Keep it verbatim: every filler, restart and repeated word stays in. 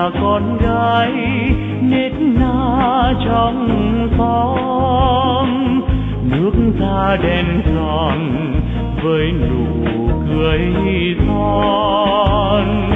là con gái nết na trong xóm, nước da đen tròn với nụ cười son.